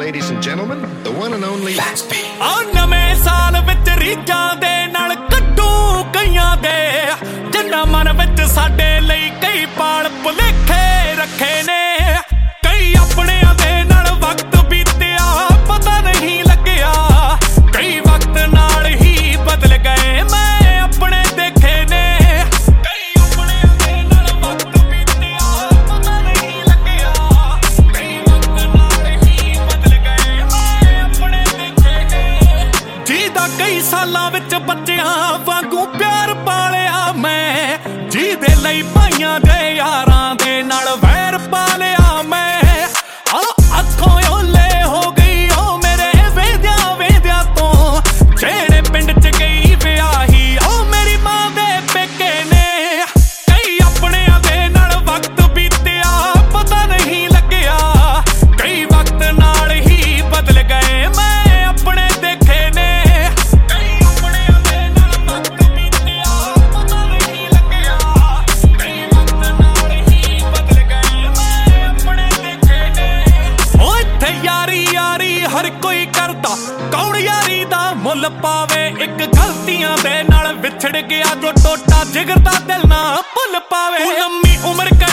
ladies and gentlemen, the one and only ਨਵੇਂ ਸਾਲ ਵਿੱਚ ਰੀਝਾਂ ਦੇ ਨਾਲ ਕੱਢੂ ਕਈਆਂ ਦੇ ਜਿੰਨਾ ਮਨ ਵਿੱਚ ਸਾਡੇ ਲਈ ਕਈ ਪਾਲ ਭੁਲੇਖੇ ਰੱਖੇ ਨੇ ਕਈ ਆਪਣਿਆਂ ਦੇ ਨਾਲ ਵਕਤ ਬੀਤਿਆ ਪਤਾ ਨਹੀਂ ਲੱਗਿਆ ਕਈ ਵਕਤ ਨਾਲ ਹੀ ਬਦਲ ਗਏ ਮੈਂ ਆਪਣੇ ਦੇਖੇ ਨੇ ਕਈ ਆਪਣਿਆਂ ਦੇ ਨਾਲ ਵਕਤ ਬੀਤਿਆ ਪਤਾ ਨਹੀਂ ਲੱਗਿਆ ਕਈ ਵਕਤ ਨਾਲ ਹੀ ਬਦਲ ਗਏ ਮੈਂ ਆਪਣੇ ਦੇਖੇ ਨੇ ਜਿਹਦਾ ਕਈ ਸਾਲਾਂ ਵਿੱਚ ਬੱਚਿਆਂ ਵਾਂਗੂ ਪਿਆਰ ਪਾਲਿਆ ਮੈਂ ਜਿਹਦੇ ਲਈ ਭਾਈਆਂ ਦੇ ਯਾਰਾਂ ਦੇ ਨਾਲ ਵੈਰ ਪਾਲਿਆ ਮੈਂ ਅੱਖੋਂ ਓਲੇ ਹੋ ਗਈ ਉਹ ਮੇਰੇ ਵੇਦਿਆਂ ਤੋਂ ਜਿਹੜੇ ਪਿੰਡ 'ਚ ਗਈ ਵਿਆਹੀ ਉਹ ਮੇਰੀ ਮਾਂ ਦੇ ਪੇਕੇ ਨੇ ਕਈ ਆਪਣਿਆਂ ਦੇ ਨਾਲ ਵਕਤ ਬੀਤਿਆ ਪਤਾ ਨਹੀਂ ਲੱਗਿਆ ਕਈ ਵਕਤ ਨਾਲ ਹੀ ਬਦਲ ਗਏ ਮੈਂ ਆਪਣੇ ਦੇਖੇ ਨੇ ਕਈ ਆਪਣਿਆਂ ਦੇ ਨਾਲ ਵਕਤ ਬੀਤਿਆ ਪਤਾ ਨਹੀਂ ਲੱਗਿਆ ਕਈ ਵਕਤ ਨਾਲ ਹੀ ਬਦਲ ਗਏ ਮੈਂ ਆਪਣੇ ਦੇਖੇ ਨੇ ਓ ਇੱਥੇ ਯਾਰੀ ਹਰ ਕੋਈ ਕਰਦਾ ਕੌਣ ਯਾਰੀ ਦਾ ਮੁੱਲ ਪਾਵੇ ਇੱਕ ਗਲਤੀਆਂ ਦੇ ਨਾਲ ਵਿਛੜ ਗਿਆ ਜੋ ਟੋਟਾ ਜਿਗਰ ਦਾ ਦਿਲ ਨਾ ਭੁੱਲ ਪਾਵੇ ਲੰਮੀ ਉਮਰ